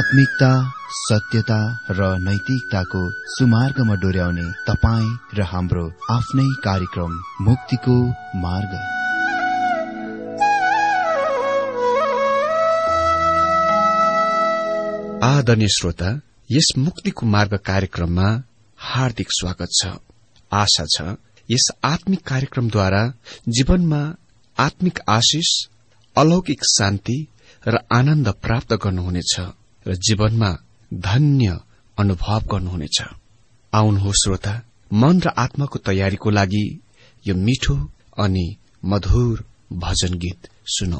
आत्मिकता, सत्यता र नैतिकताको सुमार्गमा डोर्याउने तपाईँ र हाम्रो आफ्नै कार्यक्रम मुक्तिको मार्ग। आदरणीय श्रोता, यस मुक्तिको मार्ग कार्यक्रममा हार्दिक स्वागत छ। आशा छ यस आत्मिक कार्यक्रमद्वारा जीवनमा आत्मिक आशिष, अलौकिक शान्ति र आनन्द प्राप्त गर्नुहुनेछ र जीवनमा धन्य अनुभव गर्नुहुनेछ। आउनुहोस् श्रोता, मन र आत्माको तयारीको लागि यो मिठो अनि मधुर भजन गीत सुनौ।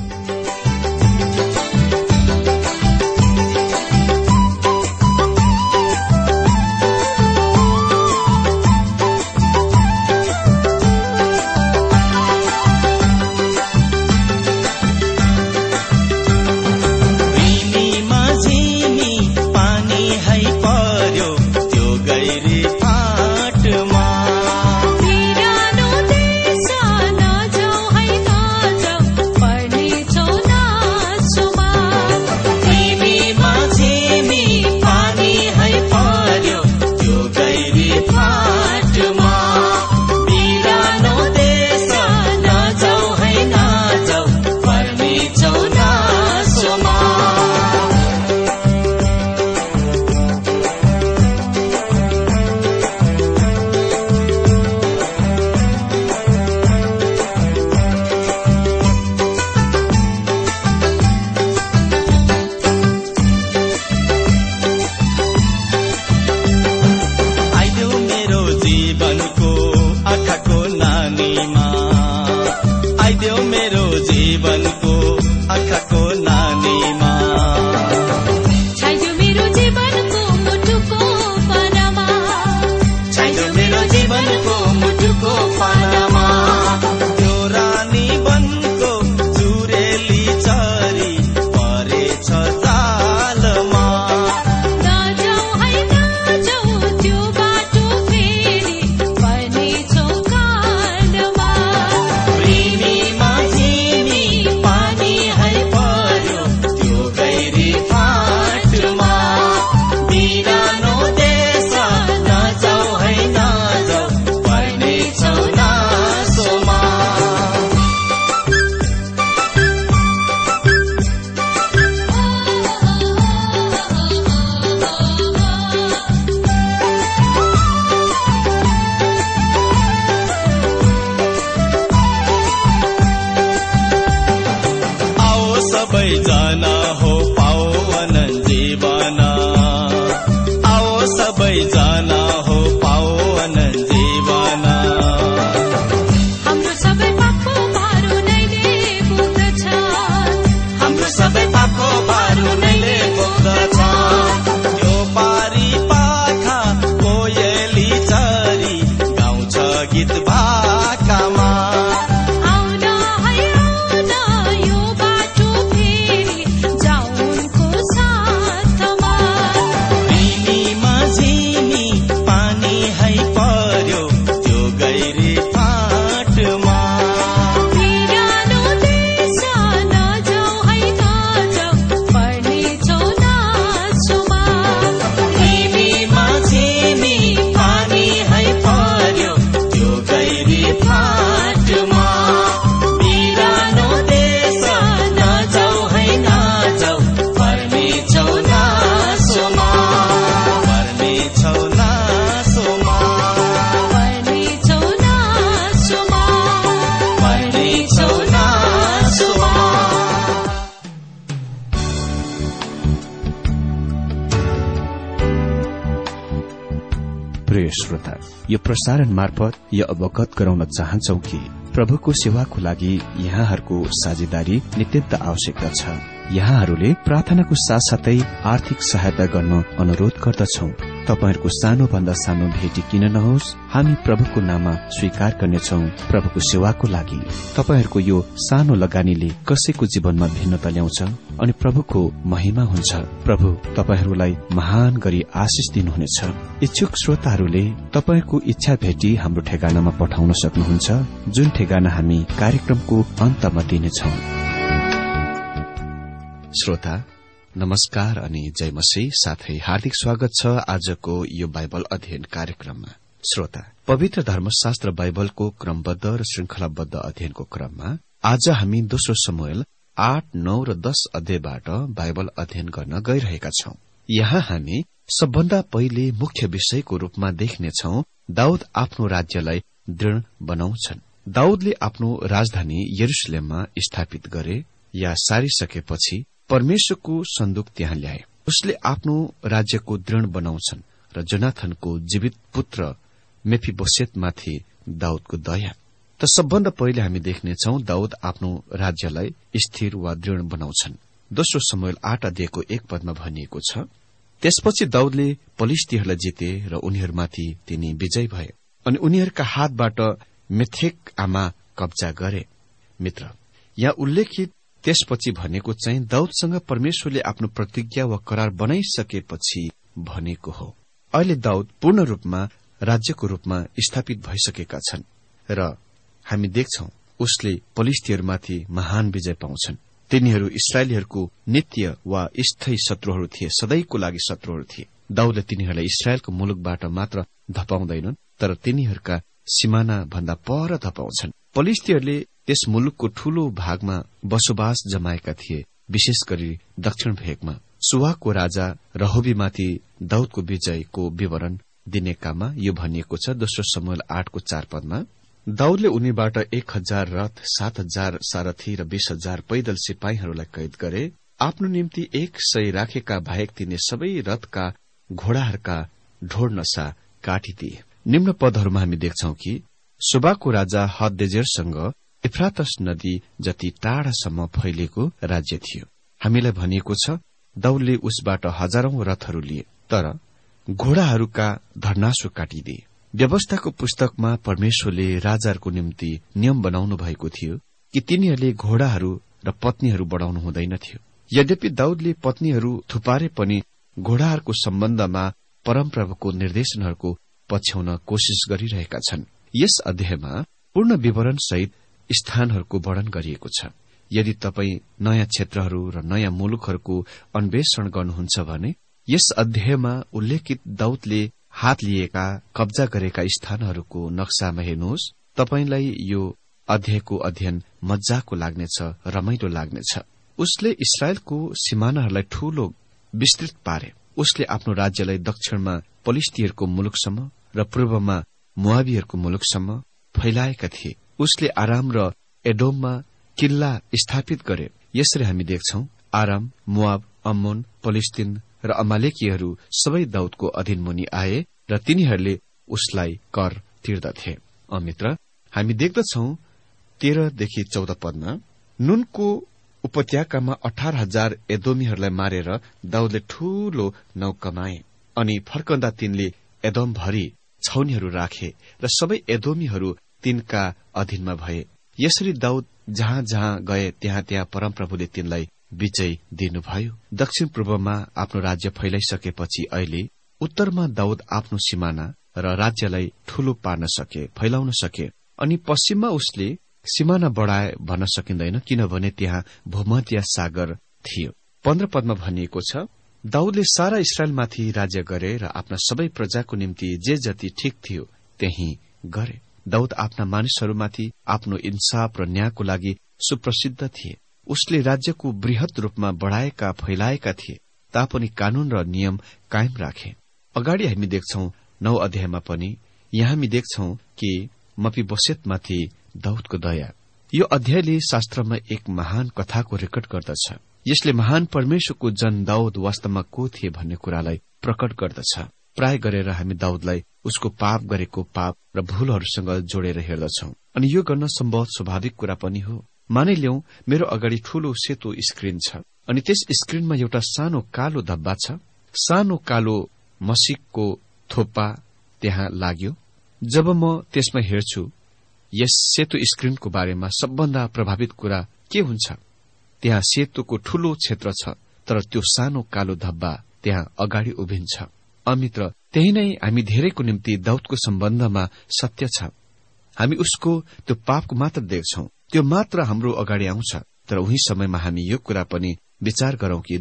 प्रिय श्रोता, यो प्रसारण मार्फत यो अवगत गराउन चाहन्छौ कि प्रभुको सेवाको लागि यहाँहरूको साझेदारी नित्यन्त आवश्यकता छ। यहाँहरूले प्रार्थनाको साथसाथै आर्थिक सहायता गर्न अनुरोध गर्दछौ। तपाईहरूको सानो भन्दा सानो भेटी किन नहोस्, हामी प्रभुको नाममा स्वीकार गर्नेछौ। प्रभुको सेवाको लागि तपाईहरूको यो सानो लगानीले कसैको जीवनमा भिन्नता ल्याउँछ अनि प्रभुको महिमा हुन्छ। प्रभु तपाईहरूलाई महान गरी आशिष दिनुहुनेछ। इच्छुक श्रोताहरूले तपाईको इच्छा भेटी हाम्रो ठेगानामा पठाउन सक्नुहुन्छ, जुन ठेगाना हामी कार्यक्रमको अन्तमा दिनेछौ। श्रोता, नमस्कार अनि जय मसीह। साथै हार्दिक स्वागत छ आजको यो बाइबल अध्ययन कार्यक्रममा। श्रोता, पवित्र धर्मशास्त्र बाइबलको क्रमबद्ध र श्रृंखलाबद्ध अध्ययनको क्रममा आज हामी दोस्रो शमूएल 8, 9 र 10 अध्यायबाट बाइबल अध्ययन गर्न गइरहेका छौं। यहाँ हामी सबभन्दा पहिले मुख्य विषयको रूपमा देख्नेछौं दाऊद आफ्नो राज्यलाई दृढ बनाउँछन्। दाऊदले आफ्नो राजधानी यरुशलेममा स्थापित गरे या सारिसकेपछि परमेश्वरको सन्दुक त्यहाँ ल्याए। उसले आफ्नो राज्यको दृढ बनाउँछन् र जोनाथनको जीवित पुत्र मेफिबोसेतमाथि दाऊदको दया। त सबभन्दा पहिले हामी देख्नेछौं दाऊद आफ्नो राज्यलाई स्थिर वा दृढ बनाउँछन्। दोस्रो शमूएल 8 अध्यायको 1 पदमा भनिएको छ, त्यसपछि दाऊदले पलिश्तीहरूलाई जिते र उनीहरूमाथि तिनी विजय भए अनि उनीहरूका हातबाट मेथेक आमा कब्जा गरे। मित्र, यहाँ उल्लेखित त्यसपछि भनेको चाहिँ दाऊदसँग परमेश्वरले आफ्नो प्रतिज्ञा वा करार बनाइसकेपछि भनेको हो। अहिले दाऊद पूर्ण रूपमा राज्यको रूपमा स्थापित भइसकेका छन् र हामी देख्छौं उसले पलिश्तीहरूमाथि महान विजय पाउँछन्। तिनीहरू इस्राएलीहरूको नित्य वा स्थायी शत्रुहरू थिए, सदैको लागि शत्रुहरू थिए। दाऊदले तिनीहरूलाई इस्राएलको मुलुकबाट मात्र धपाउँदैनन्, तर तिनीहरूका सिमाना भन्दा पर धपाउँछन्। पलिश्तीहरूले त्यस मुलुकको ठूलो भागमा बसोबास जमाएका थिए, विशेष गरी दक्षिण भेगमा। सुवाको राजा रहोबीमाथि दाऊदको विजयको विवरण दिने काममा यो भनिएको छ। दोस्रो शमूएल 8 4 पदमा दाऊदले उनीबाट 1000 रथ, 7000 सारथी र 20,000 पैदल सिपाहीहरूलाई कैद गरे। आफ्नो निम्ति 100 राखेका बाहेक तिनी सबै रथका घोडाहरूका ढोड नसा काटिदिए। निम्न पदहरूमा हामी देख्छौं कि सोबाको राजा हददेजेरसँग इफ्रातस नदी जति टाढासम्म फैलिएको राज्य थियो। हामीलाई भनिएको छ दाऊदले उसबाट हजारौं रथहरू लिए, तर घोडाहरूका धर्नासु काटिदिए। व्यवस्थाको पुस्तकमा परमेश्वरले राजाहरूको निम्ति नियम बनाउनु भएको थियो कि तिनीहरूले घोडाहरू र पत्नीहरू बढ़ाउनु हुँदैनथ्यो। यद्यपि दाऊदले पत्नीहरू थुपारे पनि घोडाहरूको सम्बन्धमा परमप्रभुको निर्देशनहरूको पछ्याउन कोशिश गरिरहेका छन्। यस अध्यायमा पूर्ण विवरण सहित स्थानहरूको वर्णन गरिएको छ। यदि तपाई नयाँ क्षेत्रहरू र नयाँ मुलुकहरूको अन्वेषण गर्नुहुन्छ भने यस अध्यायमा उल्लेखित दाऊदले हात लिएका, कब्जा गरेका स्थानहरूको नक्सामा हेर्नुहोस्। तपाईलाई यो अध्यायको अध्ययन मज्जाको लाग्नेछ, रमाइलो लाग्नेछ। उसले इस्राएलको सिमानाहरूलाई ठूलो विस्तृत पारे। उसले आफ्नो राज्यलाई दक्षिणमा पलिश्तीहरूको मुलुकसम्म र पूर्वमा मोआबीहरूको मुलुकसम्म फैलाएका थिए। उसले आराम र एडोममा किल्ला स्थापित गरे। यसरी हामी देख्छौं आराम, मोआब, अम्मोन, पलिस्तीन र अमालेकीहरू सबै दाऊदको अधीन मुनि आए र तिनीहरूले उसलाई कर तिर्दथे। मित्र, हामी देख्दछौं 13देखि 14 पदमा नुनको उपत्यकामा 18,000 एदोमीहरूलाई मारेर दाऊदले ठूलो नाउँ कमाए अनि फर्कँदा तिनले एदोमभरि छाउनीहरू राखे र सबै एदोमीहरू तिनका अधीनमा भए। यसरी दाऊद जहाँ जहाँ गए त्यहाँ त्यहाँ परमप्रभुले तिनलाई विजय दिनुभयो। दक्षिण पूर्वमा आफ्नो राज्य फैलाइसकेपछि अहिले उत्तरमा दाऊद आफ्नो सिमाना र राज्यलाई ठूलो पार्न सके, फैलाउन सके। अनि पश्चिममा उसले सिमाना बढ़ाए भन्न सकिँदैन, किनभने त्यहाँ भूमध्य सागर थियो। 15 पदमा भनिएको छ, दाऊदले सारा इस्राएलमाथि राज्य गरे र आफ्ना सबै प्रजाको निम्ति जे जति ठिक थियो त्यही गरे। दाऊद आफ्ना मानिसहरूमाथि आफ्नो इन्साफ र न्यायको लागि सुप्रसिद्ध थिए। उसले राज्यको वृहत रूपमा बढ़ाएका, फैलाएका थिए, तापनि कानून र नियम कायम राखे। अगाडि हामी देख्छौं 9 अध्यायमा पनि यहाँ हामी देख्छौं कि मेफिबोसेतमाथि दाऊदको दया। यो अध्यायले शास्त्रमा एक महान कथाको रेकर्ड गर्दछ। यसले महान परमेश्वरको जन दाऊद वास्तवमा को थिए भन्ने कुरालाई प्रकट गर्दछ। प्राय गरेर हामी दाऊदलाई उसको पाप गरेको पाप र भूलहरूसँग जोडेर हेर्दछौं अनि यो गर्न सम्भव स्वाभाविक कुरा पनि हो। मानिलिउँ मेरो अगाडि ठूलो सेतो स्क्रिन छ अनि त्यस स्क्रिनमा एउटा सानो कालो धब्बा छ। सानो कालो मसीको थोपा त्यहाँ लाग्यो। जब म त्यसमा हेर्छु, यस सेतो स्क्रिनको बारेमा सबभन्दा प्रभावित कुरा के हुन्छ? त्यहाँ सेतोको ठूलो क्षेत्र छ, तर त्यो सानो कालो धब्बा त्यहाँ अगाडि उभिन्छ। मित्र, त्यही नै हामी धेरैको निम्ति दाऊदको सम्बन्धमा सत्य छ। हामी उसको त्यो पापको मात्र देख्छौं, त्यो मात्र हाम्रो अगाडि आउँछ। तर उही समयमा हामी यो कुरा पनि विचार गरौं कि दाऊद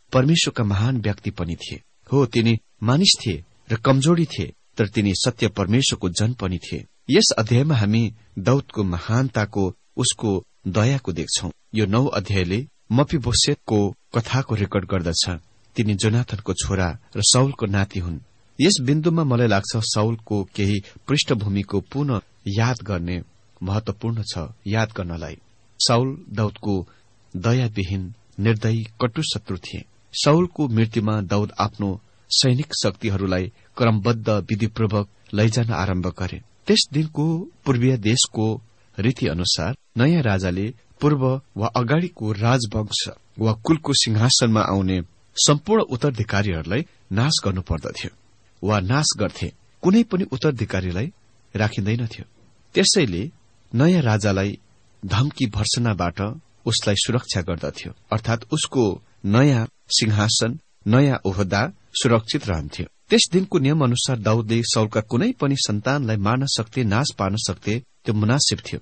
परमेश्वरका महान व्यक्ति पनि थिए। हो, तिनी मानिस थिए र कमजोरी थिए, तर तिनी सत्य परमेश्वरको जन पनि थिए। यस अध्यायमा हामी दाउदको महानताको, उसको दयाको देख्छौं। यो 9 अध्यायले मफीबोसेतको कथाको रेकर्ड गर्दछ। तिनी जोनाथनको छोरा र साउलको नाति हुन्। यस बिन्दुमा मलाई लाग्छ साउलको केही पृष्ठभूमिको पुनः याद गर्ने महत्वपूर्ण छ। याद गर्नलाई साउल दाउदको दयाविहीन, निर्दयी, कटु शत्रु थिए। साउलको मृत्युमा दाउद आफ्नो सैनिक शक्तिहरूलाई क्रमबद्ध विधिपूर्वक लैजान आरम्भ गरे। त्यस दिनको पूर्वीय देशको रीति अनुसार नयाँ राजाले पूर्व वा अगाडिको राजवंश वा कुलको सिंहासनमा आउने सम्पूर्ण उत्तराधिकारीहरूलाई नाश गर्नुपर्दथ्यो वा नाश गर्थे। कुनै पनि उत्तराधिकारीलाई राखिँदैनथ्यो। त्यसैले नयाँ राजालाई धम्की भर्सनाबाट उसलाई सुरक्षा गर्दथ्यो, अर्थात उसको नयाँ सिंहासन, नयाँ ओहदा सुरक्षित रहन्थ्यो। त्यस दिनको नियम अनुसार दाउदले साउलका कुनै पनि सन्तानलाई मार्न सक्थे, नाश पार्न सक्थे। त्यो मुनासिब थियो।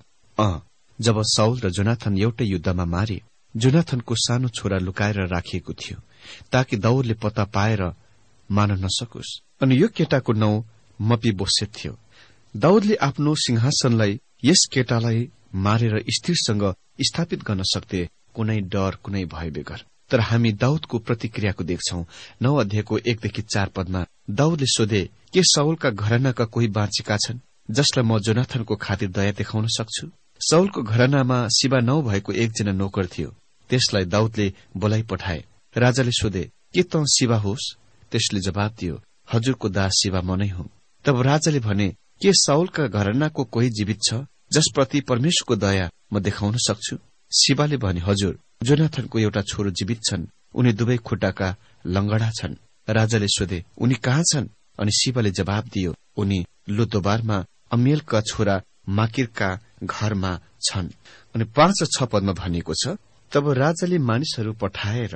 जब साउल र जोनाथन एउटै युद्धमा मारे, जोनाथनको सानो छोरा लुकाएर राखिएको थियो ताकि दाउदले पत्ता पाएर मार्न नसकोस्। अनि यो केटाको नाउँ मफीबोसेत थियो। दाउदले आफ्नो सिंहासनलाई यस केटालाई मारेर स्थिरसँग स्थापित गर्न सक्थे, कुनै डर, कुनै भय बेगर। तर हामी दाउदको प्रतिक्रियाको देख्छौं। 9 अध्यायको 1देखि 4 पदमा दाउदले सोधे, के साउलका घरानाका कोही बाँचेका छन् जसलाई म जोनाथनको खातिर दया देखाउन सक्छु? साउलको घरानामा सिबा नाउँ भएको एकजना नोकर थियो। त्यसलाई दाउदले बोलाइ पठाए। राजाले सोधे, के त सिबा होस्? त्यसले जवाब दियो, हजुरको दास सिबा म नै हुँ। तब राजाले भने, के साउलका घरानाको कोही जीवित छ जसप्रति परमेश्वरको दया म देखाउन सक्छु? सिबाले भने, हजुर, जोनाथनको एउटा छोरो जीवित छन्। उनी दुवै खुट्टाका लंगडा छन्। राजाले सोधे, उनी कहाँ छन्? अनि सिबाले जवाब दियो, उनी लोदोबारमा अमिएलका छोरा माकिरका घरमा छन्। अनि 5 र 6 पदमा भनिएको छ, तब राजाले मानिसहरू पठाएर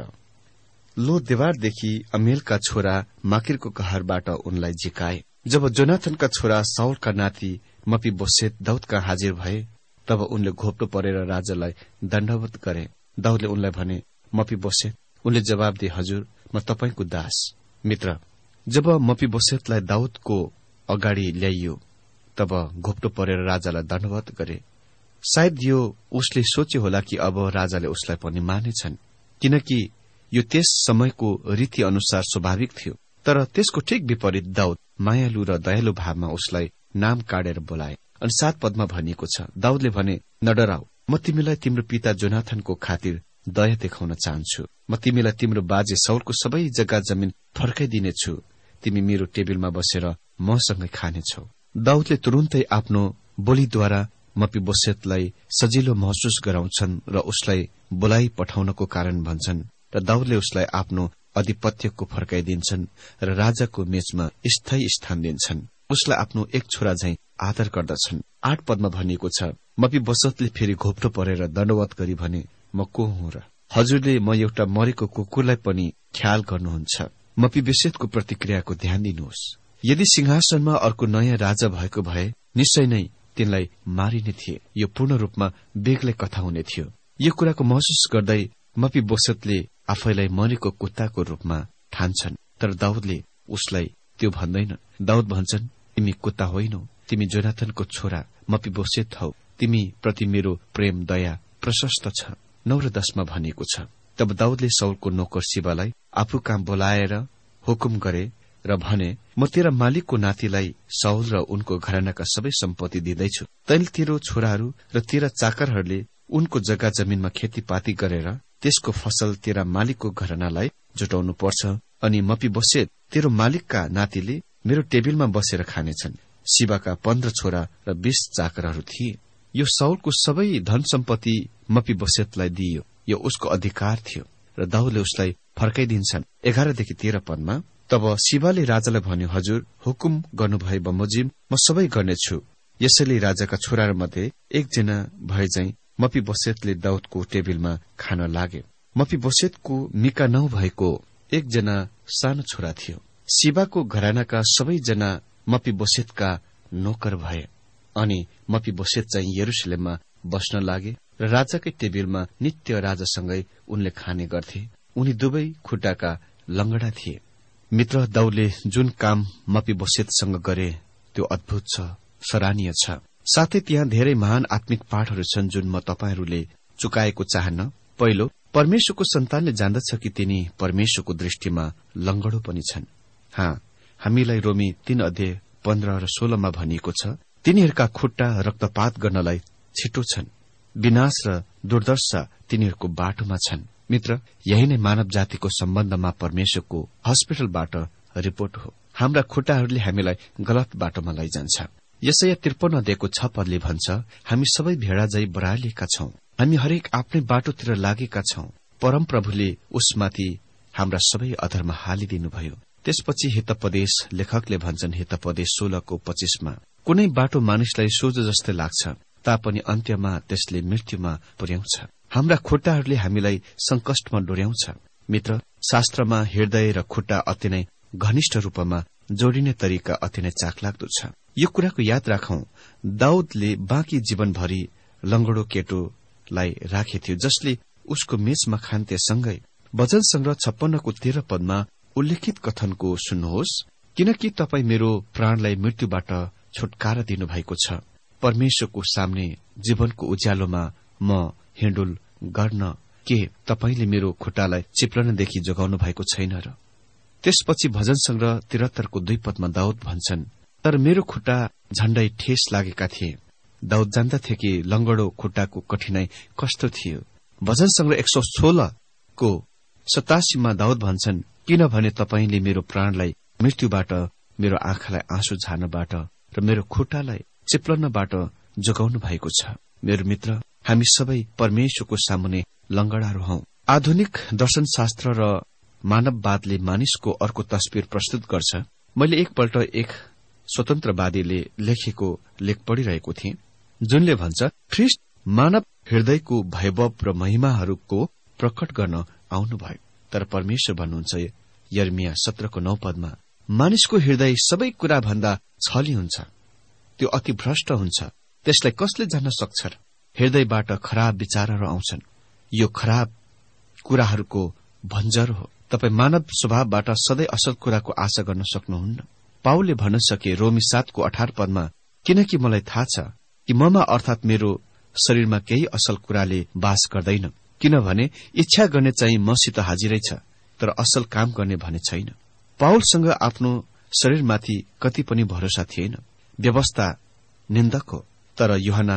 लोदेबारदेखि अमिएलका छोरा माकिरको घरबाट उनलाई झिकाए। जब जोनाथनका छोरा साउलका नाति मफीबोसेत दाउदका हाजिर भए, तब उनले घोप्टो परेर राजालाई दण्डवत गरे। दाउदले उनलाई भने, मफीबोसेत? उनले जवाब दिए, हजुर, म तपाईंको दास। मित्र, जब मफीबोसेतलाई दाउदको अगाडि ल्याइयो, तब घोप्टो परेर राजालाई दण्डवत गरे। सायद यो उसले सोच्यो होला कि अब राजाले उसलाई पनि मानेछन्, किनकि यो त्यस समयको रीति अनुसार स्वाभाविक थियो। तर त्यसको ठिक विपरीत दाउद मायालु र दयालु भावमा उसलाई नाम काटेर बोलाए। अनि 7 पदमा भनिएको छ, दाउदले भने, नडराऊ, म तिमीलाई तिम्रो पिता जोनाथनको खातिर दया देखाउन चाहन्छु। म तिमीलाई तिम्रो बाजे साउलको सबै जग्गा जमिन फर्काइदिनेछु। तिमी मेरो टेबलमा बसेर मसँगै खानेछौ। दाउदले तुरुन्तै आफ्नो बोलीद्वारा मफीबोसेतलाई सजिलो महसुस गराउँछन् र उसलाई बोलाइ पठाउनको कारण भन्छन्, र दाउदले उसलाई आफ्नो अधिपत्यको फर्काइदिन्छन् र राजाको मेचमा स्थायी स्थान दिन्छन्। उसलाई आफ्नो एक छोरा झैं आदर गर्दछन्। 8 पदमा भनिएको छ, मफीबोसेतले फेरि घोप्टो परेर दण्डवत गरी भने, म को हुँ र? हजुरले म एउटा मरेको कुकुरलाई पनि ख्याल गर्नुहुन्छ। मफीबोसेतको प्रतिक्रियाको ध्यान दिनुहोस्। यदि सिंहासनमा अर्को नयाँ राजा भएको भए निश्चय नै तिनलाई मारिने थिए। यो पूर्ण रूपमा बेग्लै कथा हुने थियो। यो कुराको महसुस गर्दै मफीबोसेतले आफैलाई मरेको कुत्ताको रूपमा ठान्छन्, तर दाउदले उसलाई त्यो भन्दैन। दाउद भन्छन्, तिमी कुत्ता होइनौ, तिमी जोनाथनको छोरा मफीबोसेत हौ। तिमी प्रति मेरो प्रेम दया प्रशस्त छ। 9 र 10 मा भनिएको छ, तब दाउदले साउलको नोकर सिबालाई आफू कहाँ बोलाएर हुकुम गरे र भने, म तेरा मालिकको नातिलाई साउल र उनको घरानाका सबै सम्पत्ति दिँदैछु। तैले तेरो छोराहरू र तेरा चाकरहरूले उनको जग्गा जमिनमा खेतीपाती गरेर त्यसको फसल तेरा मालिकको घरानालाई जुटाउनु पर्छ। अनि मफीबोसेत तेरो मालिकका नातिले मेरो टेबलमा बसेर खानेछन्। सिबाका 15 छोरा र 20 चाकरहरू थिए। यो साउलको सबै धन सम्पत्ति मफीबोसेतलाई दिइयो। यो उसको अधिकार थियो र दाउदले उसलाई फर्काइदिन्छन्। 11देखि 13 पदमा, तब सिबाले राजालाई भन्यो, हजुर, हुकुम गर्नुभए बमोजिम म सबै गर्नेछु। यसैले राजाका छोराहरूमध्ये एकजना भए चाहिँ मफीबोसेतले दाउदको टेबलमा खान लागे। मफीबोसेतको मिका नाउँ भएको एकजना सानो छोरा थियो। सिबाको घरानाका सबैजना मफीबोसेतका नोकर भए। अनि मफीबोसेत चाहिँ यरुशलेममा बस्न लागे र राजाकै टेबलमा नित्य राजासँगै उनले खाने गर्थे। उनी दुवै खुट्टाका लंगडा थिए। मित्र, दाउदले जुन काम मफीबोसेतसँग गरे त्यो अद्भुत छ, सराहनीय छ। साथै त्यहाँ धेरै महान आत्मिक पाठहरू छन् जुन म तपाईहरूले चुकाएको चाहन्न। पहिलो, परमेश्वरको सन्तानले जान्दछ कि तिनी परमेश्वरको दृष्टिमा लंगडो पनि छन्। हामीलाई रोमी 3:15 र 16 भनिएको छ, तिनीहरूका खुट्टा रक्तपात गर्नलाई छिटो छन्, विनाश र दुर्दशा तिनीहरूको बाटोमा छन्। मित्र, यही नै मानव जातिको सम्बन्धमा परमेश्वरको हस्पिटलबाट रिपोर्ट हो। हाम्रा खुट्टाहरूले हामीलाई गलत बाटोमा लैजान्छ। यसैया 53:6 भन्छ, हामी सबै भेडा झै बरालिएका छौं, हामी हरेक आफ्नै बाटोतिर लागेका छौं, परमप्रभुले उसमाथि हाम्रा सबै अधर्म हालिदिनुभयो। त्यसपछि हितोपदेश लेखकले भन्छन्, हितोपदेश 16:25 कुनै बाटो मानिसलाई सोझो जस्तै लाग्छ, तापनि अन्त्यमा त्यसले मृत्युमा पुर्याउँछ। हाम्रा खुट्टाहरूले हामीलाई संकष्टमा डोर्याउँछ। मित्र, शास्त्रमा हृदय र खुट्टा अति नै घनिष्ठ रूपमा जोडिने तरिका अति नै चाखलाग्दो छ। यो कुराको याद राखौं, दाउदले बाँकी जीवनभरि लंगडो केटोलाई राखेथ्यो, जसले उसको मेचमा खान्थे। सँगै भजन संग्रह 56:13 उल्लेखित कथनको सुन्नुहोस्, किनकि तपाई मेरो प्राणलाई मृत्युबाट छुटकारा दिनुभएको छ। परमेश्वरको सामने जीवनको उज्यालोमा म हिँडुल गर्न के तपाईले मेरो खुट्टालाई चिप्लनदेखि जोगाउनु भएको छैन र? त्यसपछि भजन संग्रह 73:2 दाउद भन्छन्, तर मेरो खुट्टा झण्डै ठेस लागेका थिए। दाउद जान्दथे कि लंगडो खुट्टाको कठिनाई कस्तो थियो। भजन संग्रह 116:87 दाउद भन्छन्, किनभने तपाईले मेरो प्राणलाई मृत्युबाट, मेरो आँखालाई आँसु झार्नबाट र मेरो खुट्टालाई चिप्लनबाट जोगाउनु भएको छ। मेरो मित्र, हामी सबै परमेश्वरको सामुने लंगडाहरू हौं। आधुनिक दर्शनशास्त्र र मानववादले मानिसको अर्को तस्विर प्रस्तुत गर्छ। मैले एकपल्ट एक स्वतन्त्रवादीले लेखेको लेख पढ़िरहेको थिएँ, जुनले भन्छ, ख्रिस्ट मानव हृदयको वैभव र महिमाहरूको प्रकट गर्न आउनुभयो। तर परमेश्वर भन्नुहुन्छ यर्मिया 17:9 मानिसको हृदय सबै कुरा भन्दा छली हुन्छ, त्यो अति भ्रष्ट हुन्छ, त्यसलाई कसले जान्न सक्छ र? हृदयबाट खराब विचारहरू आउँछन्, यो खराब कुराहरूको भञ्जर हो। तपाई मानव स्वभावबाट सधैँ असल कुराको आशा गर्न सक्नुहुन्न। पाउलले भन्न सके रोमी 7:18 किनकि मलाई थाहा छ कि ममा अर्थात मेरो शरीरमा केही असल कुराले वास गर्दैन, किनभने इच्छा गर्ने चाहिँ मसित हाजिरै छ, तर असल काम गर्ने भने छैन। पाउलसँग आफ्नो शरीरमाथि कति पनि भरोसा थिएन। व्यवस्था निन्दक हो, तर यूहन्ना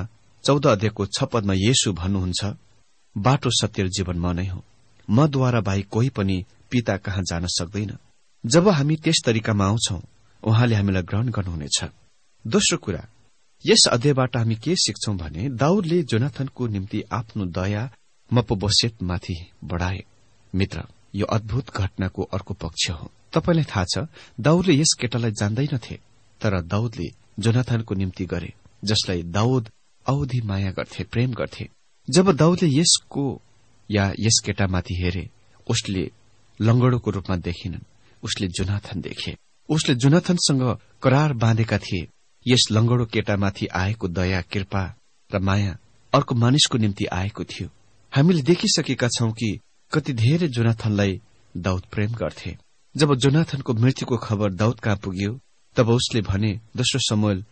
14:6 येशू भन्नुहुन्छ, बाटो सत्य र जीवन म नै हो, मद्वारा बाहेक कोही पनि पिता कहाँ जान सक्दैन। जब हामी त्यस तरिकामा आउँछौं, उहाँले हामीलाई ग्रहण गर्नुहुनेछ। दोस्रो कुरा, यस अध्यायबाट हामी के सिक्छौं भने दाउदले जोनाथनको निम्ति आफ्नो दया मफीबोसेतमाथि बढाए। मित्र, यो अद्भुत घटनाको अर्को पक्ष हो। तपाईलाई थाहा छ, दाउदले यस केटालाई जान्दैनथे, तर दाउदले जोनाथनको निम्ति गरे, जसलाई दाउद औधी माया गर्थे, प्रेम गर्थे। जब दाउदले यसको या यस केटामाथि हेरे, उसले लंगडोको रूपमा देखिनन्, उसले जोनाथन देखे। उसले जोनाथनसँग करार बाँधेका थिए। यस लंगडो केटामाथि आएको दया, कृपा र माया अर्को मानिसको निम्ति आएको थियो। हामीले देखिसकेका छौं कि कति धेरै जोनाथनलाई दाउद प्रेम गर्थे। जब जोनाथनको मृत्युको खबर दाउद कहाँ पुग्यो, तब उसले भने, दोस्रो शमूएल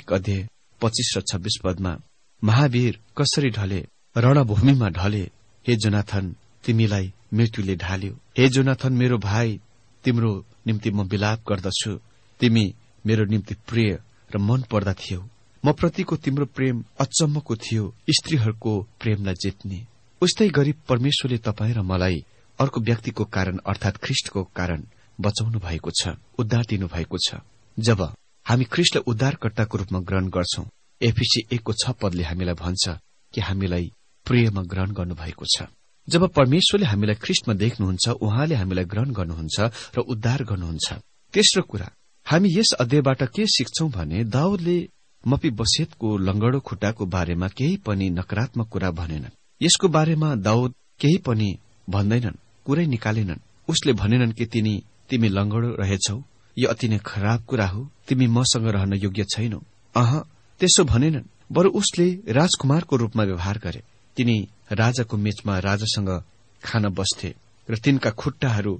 1:25 र 26 महावीर कसरी ढले, रणभूमिमा ढले। हे जोनाथन, तिमीलाई मृत्युले ढाल्यो। हे जोनाथन मेरो भाइ, तिम्रो निम्ति म विलाप गर्दछु। तिमी मेरो निम्ति प्रिय र मन पर्दा थियौ। म प्रतिको तिम्रो प्रेम अचम्मको थियो, स्त्रीहरूको प्रेमलाई जित्ने। उस्तै गरी परमेश्वरले तपाईँ र मलाई अर्को व्यक्तिको कारण अर्थात ख्रिस्टको कारण बचाउनु भएको छ, उद्धार दिनु भएको छ। जब हामी ख्रिस्टलाई उद्धारकर्ताको रूपमा ग्रहण गर्छौं, एफिसी 1:6 हामीलाई भन्छ कि हामीलाई प्रियमा ग्रहण गर्नुभएको छ। जब परमेश्वरले हामीलाई ख्रिस्टमा देख्नुहुन्छ, उहाँले हामीलाई ग्रहण गर्नुहुन्छ र उद्धार गर्नुहुन्छ। तेस्रो कुरा, हामी यस अध्यायबाट के सिक्छौं भने दाउदले मफीबोसेतको लंगडो खुट्टाको बारेमा केही पनि नकारात्मक कुरा भनेनन्। यसको बारेमा दाउद केही पनि भन्दैनन्, कुरै निकालेनन्। उसले भनेनन् कि तिमी लंगडो रहेछौ, यो अति नै खराब कुरा हो, तिमी मसँग रहन योग्य छैनौ। त्यसो भनेनन्। बरु उसले राजकुमारको रूपमा व्यवहार गरे। तिनी राजाको मेचमा राजासँग खान बस्थे र तिनका खुट्टाहरू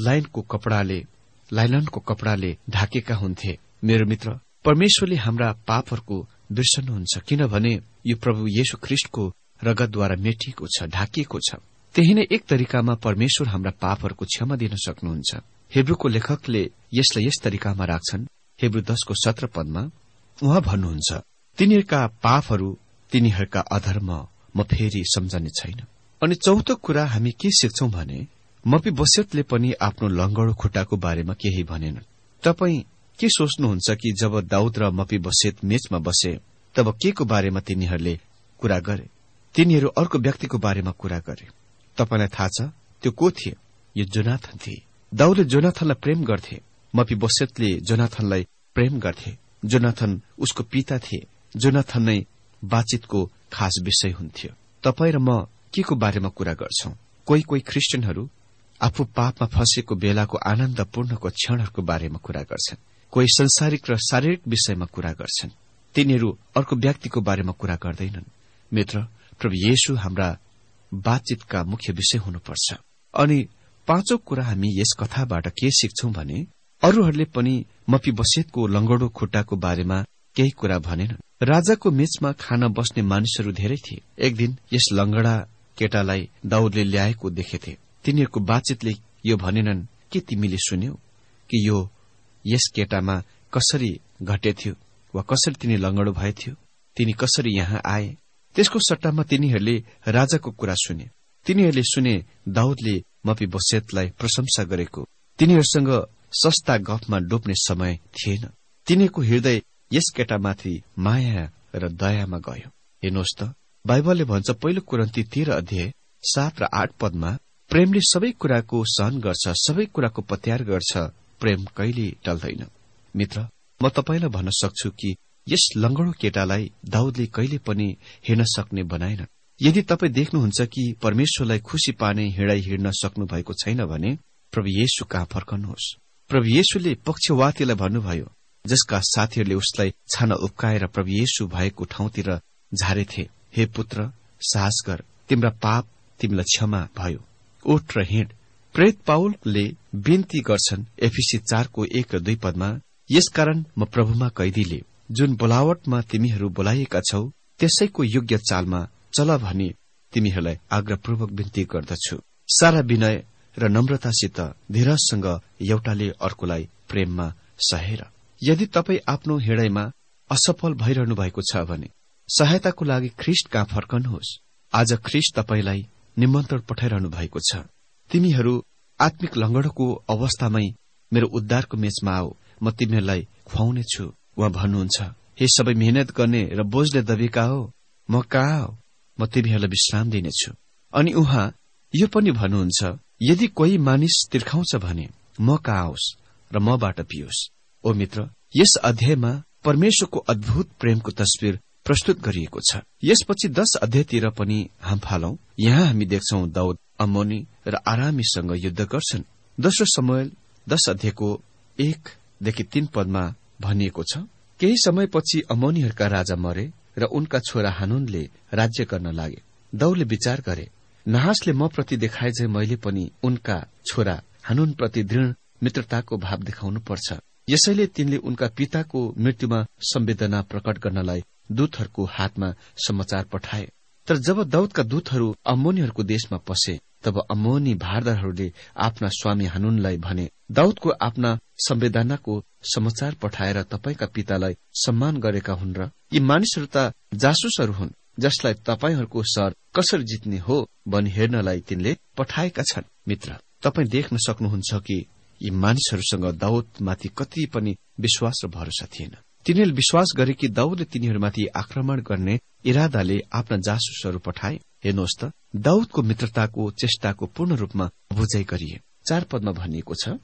लाइलनको कपडाले ढाकेका हुन्थे। मेरो मित्र, परमेश्वरले हाम्रा पापहरूको बिर्सनुहुन्छ, किनभने यो प्रभु येशू ख्रीष्टको रगतद्वारा मेटिएको छ, ढाकिएको छ। त्यही नै एक तरिकामा परमेश्वर हाम्रा पापहरूको क्षमा दिन सक्नुहुन्छ। हेब्रूको लेखकले यसलाई यस तरिकामा राख्छन्। हेब्रू 10:17 उहाँ भन्नुहुन्छ, तिनीहरूका पापहरू, तिनीहरूका अधर्म म फेरि सम्झने छैन। अनि चौथो कुरा हामी के सिक्छौं भने, मफीबोसेतले पनि आफ्नो लंगडो खुट्टाको बारेमा केही भनेन। तपाई के सोच्नुहुन्छ कि जब दाऊद र मफीबोसेत मेचमा बसे तब के को बारेमा तिनीहरूले कुरा गरे? तिनीहरू अर्को व्यक्तिको बारेमा कुरा गरे। तपाईलाई थाहा छ त्यो को थिए? यो जोनाथन थिए। दाऊदले जोनाथनलाई प्रेम गर्थे, मफीबोसेतले जोनाथनलाई प्रेम गर्थे। जोनाथन उसको पिता थिए। जोनाथन नै बातचितको खास विषय हुन्थ्यो। तपाई र म के को बारेमा कुरा गर्छौं? कोही ख्रिस्टियनहरू आफू पापमा फँसेको बेलाको आनन्दपूर्णको क्षणहरूको बारेमा कुरा गर्छन्। कोही संसारिक र शारीरिक विषयमा कुरा गर्छन्। तिनीहरू अर्को व्यक्तिको बारेमा कुरा गर्दैनन्। मित्र, प्रभु येशू हाम्रा बातचितका मुख्य विषय हुनुपर्छ। अनि पाँचौं कुरा हामी यस कथाबाट के सिक्छौं भने, अरूहरूले पनि मफीबोसेतको लंगडो खुट्टाको बारेमा केही कुरा भनेनन्। राजाको मेचमा खान बस्ने मानिसहरू धेरै थिए। एक दिन यस लंगडा केटालाई दाऊदले ल्याएको देखेथे। तिनीहरूको बातचितले यो भनेनन् के तिमीले सुन्यौ कि यो यस केटामा कसरी घटेथ्यो वा कसरी तिनी लंगडो भएथ्यो, तिनी कसरी यहाँ आए? त्यसको सट्टामा तिनीहरूले राजाको कुरा सुने। तिनीहरूले सुने दाऊदले मफीबोसेतलाई प्रशंसा गरेको। तिनीहरूसँग सस्ता गफमा डुब्ने समय थिएन। तिनीहरूको हृदय यस केटामाथि माया र दयामा गयो। हेर्नुहोस् त, बाइबलले भन्छ पहिलो कोरिन्थी 13:7 र 8 प्रेमले सबै कुराको सहन गर्छ, सबै कुराको पत्यार गर्छ, प्रेम कहिले टल्दैन। मित्र, म तपाईलाई भन्न सक्छु कि यस लंगडो केटालाई दाऊदले कहिले पनि हिँड्न सक्ने बनाएन। यदि तपाई देख्नुहुन्छ कि परमेश्वरलाई खुशी पार्ने हिँडाइ हिँड्न सक्नु भएको छैन भने प्रभु येशू कहाँ फर्कनुहोस्। प्रभु येशूले पक्षवातीलाई भन्नुभयो, जसका साथीहरूले उसलाई छान उप्काएर प्रभु येशू भएको ठाउँतिर झारेथे, हे पुत्र, साहस गर, तिम्रा पाप तिमीलाई क्षमा भयो, उठ र हिँड। प्रेरित पाउलले बिन्ती गर्छन् एफिसी 4:1 र 2 यसकारण म प्रभुमा कैदीले जुन बोलावटमा तिमीहरू बोलाइएका छौ त्यसैको योग्य चालमा चल भनी तिमीहरूलाई आग्रहपूर्वक बिन्ती गर्दछु। सारा विनय र नम्रतासित धीरजसँग एउटाले अर्कोलाई प्रेममा सहेर। यदि तपाई आफ्नो हिँडाइमा असफल भइरहनु भएको छ भने सहायताको लागि ख्रीष्ट कहाँ फर्कनुहोस्। आज ख्रीष्ट तपाईलाई निमन्त्रण पठाइरहनु भएको छ। तिमीहरू आत्मिक लंगडोको अवस्थामै मेरो उद्धारको मेचमा आऊ, म तिमीहरूलाई खुवाउने छु। उहाँ भन्नुहुन्छ, हे सबै मेहनत गर्ने र बोझले दबिएका हो, म कहाँ आऊ, म तिमीहरूलाई विश्राम दिनेछु। अनि उहाँ यो पनि भन्नुहुन्छ, यदि कोही मानिस तिर्खाउँछ भने म कहाँ आओस् र मबाट पियोस्। ओ मित्र, यस अध्यायमा परमेश्वरको अद्भुत प्रेमको तस्विर प्रस्तुत गरिएको छ। यसपछि 10 अध्यायतिर पनि हाम फालौं। यहाँ हामी देख्छौं दाऊद अम्मोनी र आरामीसँग युद्ध गर्छन्। दोस्रो शमूएल 10:1-3 भनिएको छ, केही समयपछि अम्मोनीहरूका राजा मरे र उनका छोरा हानूनले राज्य गर्न लागे। दाऊदले विचार गरे, नाहासले म प्रति देखाए झै मैले पनि उनका छोरा हानूनप्रति दृढ़ मित्रताको भाव देखाउनु पर्छ। यसैले तिनले उनका पिताको मृत्युमा संवेदना प्रकट गर्नलाई दूतहरूको हातमा समाचार पठाए। तर जब दाऊदका दूतहरू अम्मोनीहरूको देशमा पसे तब अम्मोनी भारदारहरूले आफ्ना स्वामी हानूनलाई भने, दाऊदको आफ्ना संवेदनाको समाचार पठाएर तपाईका पितालाई सम्मान गरेका हुन् र यी मानिसहरू त जासुसहरू हुन् जसलाई तपाईहरूको शहर कसरी जित्ने हो भनी हेर्नलाई तिनले पठाएका छन्। मित्र, तपाई देख्न सक्नुहुन्छ कि यी मानिसहरूसँग दाऊदमाथि कति पनि विश्वास र भरोसा थिएन। तिनीहरूले विश्वास गरे कि दाऊदले तिनीहरूमाथि आक्रमण गर्ने इरादाले आफ्ना जासुसहरू पठाए। हेर्नुहोस् त, दाऊदको मित्रताको चेष्टाको पूर्ण रूपमा बुझाइ गरिए। 4 भनिएको छ,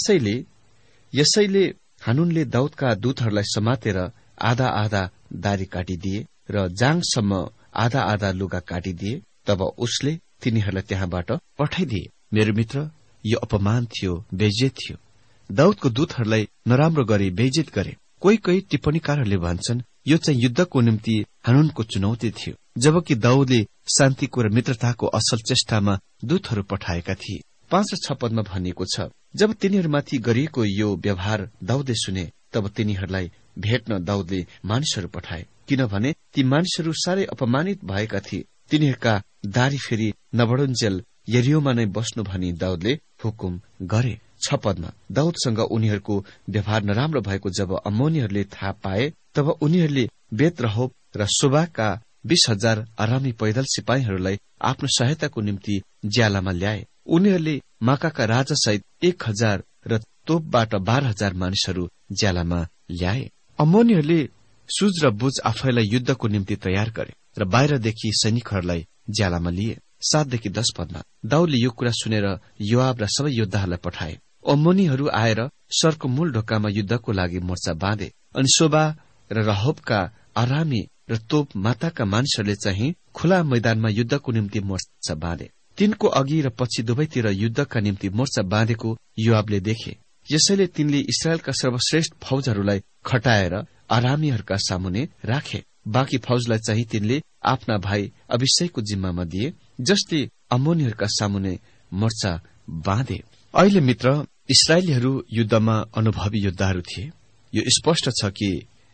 यसैले हानूनले दाऊदका दूतहरूलाई समातेर आधा आधा दारी काटिदिए र जाङसम्म आधा आधा लुगा काटिदिए। तब उसले तिनीहरूलाई त्यहाँबाट पठाइदिए। मेरो मित्र, यो अपमान थियो, बेइज्जत थियो। दाऊदको दूतहरूलाई नराम्रो गरी बेइज्जत गरे। कोही टिप्पणीकारहरूले भन्छन् यो चाहिँ युद्धको निम्ति हानूनको चुनौती थियो, जबकि दाऊदले शान्तिको र मित्रताको असल चेष्टामा दूतहरू पठाएका थिए। 5 र 6 पदमा भनिएको छ, जब तिनीहरूमाथि गरिएको यो व्यवहार दाउदले सुने, तब तिनीहरूलाई भेट्न दाउदले मानिसहरू पठाए, किनभने ती मानिसहरू साह्रै अपमानित भएका थिए। तिनीहरूका दारी फेरि नबढुन्जेल यरियोमा नै बस्नु भनी दाउदले हुकुम गरे। 6 पदमा दाउदसँग उनीहरूको व्यवहार नराम्रो भएको जब अम्मोनीहरूले थाहा पाए, तब उनीहरूले बेतरहोब र सोबाका 20,000 आरामी पैदल सिपाहीहरूलाई आफ्नो सहायताको निम्ति ज्यालामा ल्याए। उनीहरूले माकाका राजासहित 1,000 र तोपबाट 12,000 मानिसहरू ज्यालामा ल्याए। अम्मोनीहरूले सुज र बुज आफैलाई युद्धको निम्ति तयार गरे र बाहिरदेखि सैनिकहरूलाई ज्यालामा लिए। 7 देखि 10 पदमा दाउदले यो कुरा सुनेर योआब र सबै योद्धाहरूलाई पठाए। अम्मोनीहरू आएर सरको मूल ढोकामा युद्धको लागि मोर्चा बाँधे, अनि सोबा र रहोबका आरामी र तोप माताका मानिसहरूले चाहिँ खुला मैदानमा युद्धको निम्ति मोर्चा बाँधे। तिनको अघि र पछि दुवैतिर युद्धका निम्ति मोर्चा बाँधेको योआबले देखे। यसैले तिनले इस्राएलका सर्वश्रेष्ठ फौजहरूलाई खटाएर आरामीहरूका सामुने राखे। बाँकी फौजलाई चाहिँ तिनले आफ्ना भाइ अभिषेकको जिम्मामा दिए, जसले अम्मोनीहरूका सामुने मोर्चा बाँधे। अहिले मित्र, इस्राएलीहरू युद्धमा अनुभवी योद्धाहरू थिए। यो स्पष्ट छ कि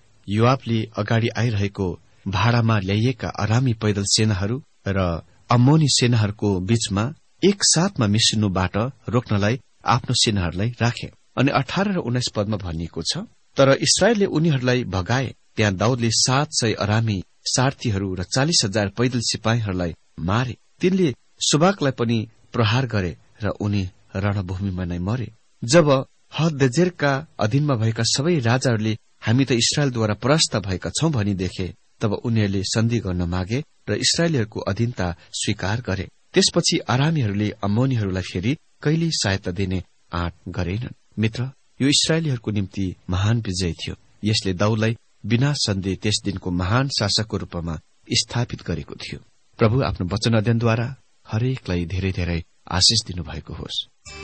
योआबले अगाडि आइरहेको भाडामा ल्याइएका आरामी पैदल सेनाहरू र अम्मोनी सेनाहरूको बीचमा एक साथमा मिसिनुबाट रोक्नलाई आफ्नो सेनाहरूलाई राखे। अनि 18 र 19 पदमा भनिएको छ, तर इस्राएलले उनीहरूलाई भगाए। त्यहाँ दाउदले 700 आरामी सारथीहरू र 40,000 पैदल सिपाहीहरूलाई मारे। तिनले सुबाकलाई पनि प्रहार गरे र उनी रणभूमिमा नै मरे। जब हददेजेरका अधीनमा भएका सबै राजाहरूले हामी त इस्राएलद्वारा परास्त भएका छौं भनी देखे, तब उनीहरूले सन्धि गर्न मागे र इस्राएलीहरूको अधीनता स्वीकार गरे। त्यसपछि आरामीहरूले अम्मोनीहरूलाई फेरि कहिल्यै सहायता दिने आँट गरेनन्। मित्र, यो इस्राएलीहरूको निम्ति महान विजय थियो। यसले दाउदलाई बिना सन्देह त्यस दिनको महान शासकको रूपमा स्थापित गरेको थियो। प्रभु आफ्नो वचन अध्ययनद्वारा हरेकलाई धेरै धेरै आशिष दिनुभएको होस्।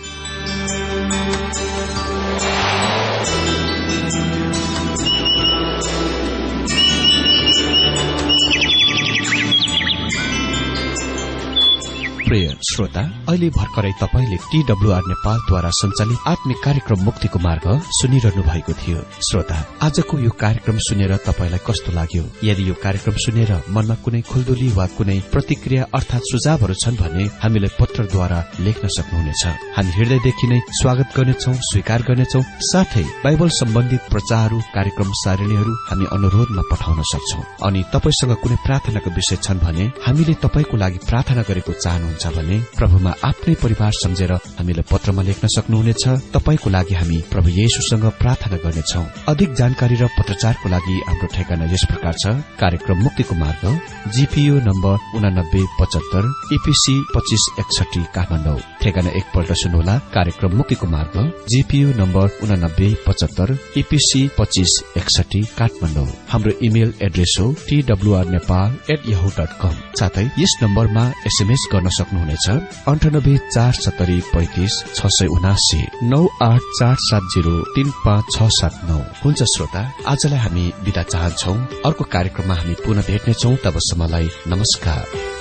प्रिय श्रोता, अहिले भर्खरै तपाईले TWR नेपालद्वारा सञ्चालित आत्मिक कार्यक्रम मुक्तिको मार्ग सुनिरहनु भएको थियो। श्रोता, आजको यो कार्यक्रम सुनेर तपाईलाई कस्तो लाग्यो? यदि यो कार्यक्रम सुनेर मनमा कुनै खुल्दुली वा कुनै प्रतिक्रिया अर्थात सुझावहरू छन् भने हामीलाई पत्रद्वारा लेख्न सक्नुहुनेछ। हामी हृदयदेखि नै स्वागत गर्नेछौं, स्वीकार गर्नेछौं। साथै बाइबल सम्बन्धित प्रचारहरू, कार्यक्रम सारणीहरू हामी अनुरोधमा पठाउन सक्छौं। अनि तपाईसँग कुनै प्रार्थनाको विषय छन् भने हामीले तपाईको लागि प्रार्थना गरेको चाहनुहुन्छ भने प्रभुमा आफ्नै परिवार सम्झेर हामीलाई पत्रमा लेख्न सक्नुहुनेछ। तपाईको लागि हामी प्रभु येशूसँग प्रार्थना गर्नेछौं। अधिक जानकारी र पत्रचारको लागि हाम्रो ठेगाना यस प्रकार छ। कार्यक्रम मुक्तिको मार्ग, GPO नम्बर 8975 EPC 2561 काठमाडौँ। ठेगाना एकपल्ट सुन्नुहोला। कार्यक्रम मुक्तिको मार्ग, GPO नम्बर 8975 EPC 2561 काठमाडौँ। हाम्रो इमेल एड्रेस हो twrnepal@yahoo.com। साथै यस नम्बरमा SMS गर्न सक्नुहुनेछ 984735 67984703567 हुन्छ। श्रोता, आजलाई हामी बिदा चाहन्छौ। अर्को कार्यक्रममा हामी पुनः भेट्नेछौ। तबसम्मलाई नमस्कार।